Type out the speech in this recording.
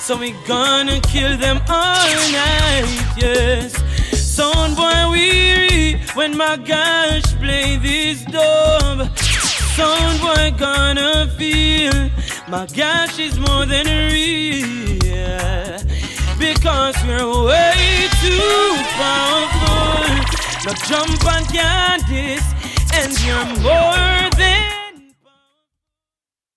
So we gonna kill them all night, yes. Sound boy weary when my gosh play this dub. Sound boy gonna feel my gosh is more than real. Because we're way too powerful. Now jump on Candice and you're more than